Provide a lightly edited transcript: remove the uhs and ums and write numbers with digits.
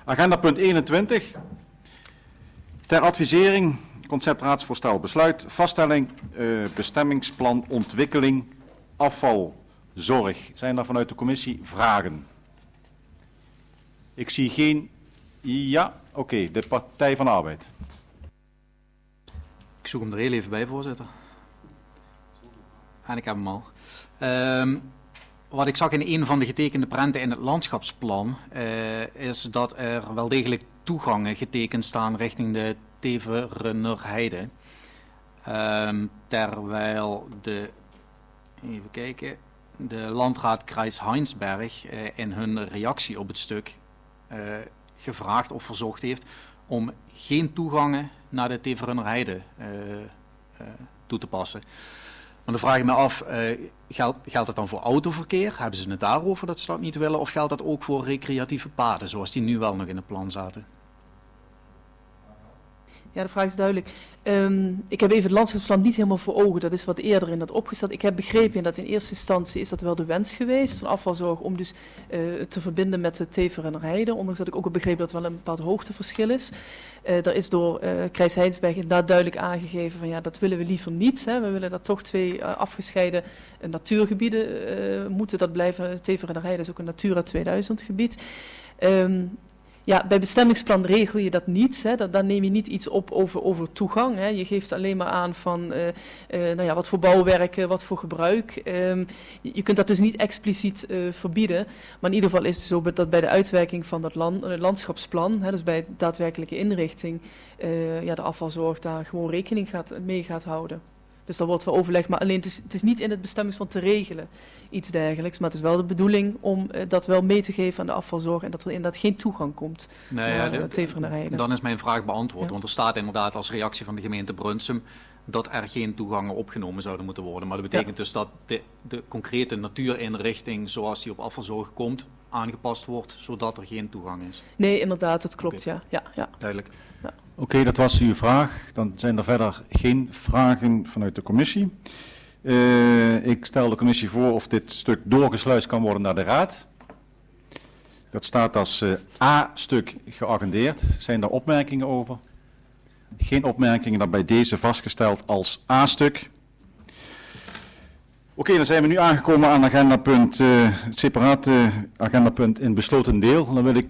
Agenda punt 21. Ter advisering, conceptraadsvoorstel besluit, vaststelling, bestemmingsplan, ontwikkeling, afvalzorg. Zijn er vanuit de commissie vragen? Ik zie geen... Ja, oké, de Partij van de Arbeid. Ik zoek hem er heel even bij, voorzitter. En ik heb hem al. Wat ik zag in een van de getekende prenten in het landschapsplan, is dat er wel degelijk toegangen getekend staan richting de Teverennerheide. Terwijl even kijken, de Landraad Kreis Heinsberg in hun reactie op het stuk gevraagd of verzocht heeft om geen toegangen naar de Teverennerheide toe te passen. Maar dan vraag ik me af, geldt het dan voor autoverkeer? Hebben ze het daarover dat ze dat niet willen? Of geldt dat ook voor recreatieve paden, zoals die nu wel nog in het plan zaten? Ja, de vraag is duidelijk. Ik heb even het landschapsplan niet helemaal voor ogen. Dat is wat eerder in dat opgesteld. Ik heb begrepen dat in eerste instantie is dat wel de wens geweest van afvalzorg om dus te verbinden met de Teverennerheide. Ondanks dat ik ook heb begrepen dat er wel een bepaald hoogteverschil is. Er is door Kreis Heinsberg inderdaad duidelijk aangegeven van ja, dat willen we liever niet. Hè. We willen dat toch twee afgescheiden natuurgebieden moeten. Dat blijven, Teverennerheide is ook een Natura 2000 gebied. Ja, bij bestemmingsplan regel je dat niet. Hè. Dan neem je niet iets op over toegang. Hè. Je geeft alleen maar aan van wat voor bouwwerken, wat voor gebruik. Je kunt dat dus niet expliciet verbieden. Maar in ieder geval is het zo dat bij de uitwerking van dat landschapsplan, hè, dus bij de daadwerkelijke inrichting, de afvalzorg daar gewoon rekening mee gaat houden. Dus daar wordt wel overleg, maar alleen het is niet in het bestemmingsplan te regelen, iets dergelijks. Maar het is wel de bedoeling om dat wel mee te geven aan de afvalzorg en dat er inderdaad geen toegang komt naar de Teverennerheide. Dan is mijn vraag beantwoord, want er staat inderdaad als reactie van de gemeente Brunsum dat er geen toegangen opgenomen zouden moeten worden. Maar dat betekent dus dat de concrete natuurinrichting zoals die op afvalzorg komt aangepast wordt, zodat er geen toegang is. Nee, inderdaad, dat klopt, okay. ja. Duidelijk. Ja. Oké, dat was uw vraag. Dan zijn er verder geen vragen vanuit de commissie. Ik stel de commissie voor of dit stuk doorgesluist kan worden naar de raad. Dat staat als A-stuk geagendeerd. Zijn er opmerkingen over? Geen opmerkingen, dan bij deze vastgesteld als A-stuk. Oké, dan zijn we nu aangekomen aan agendapunt, het separate agendapunt in besloten deel. Dan wil ik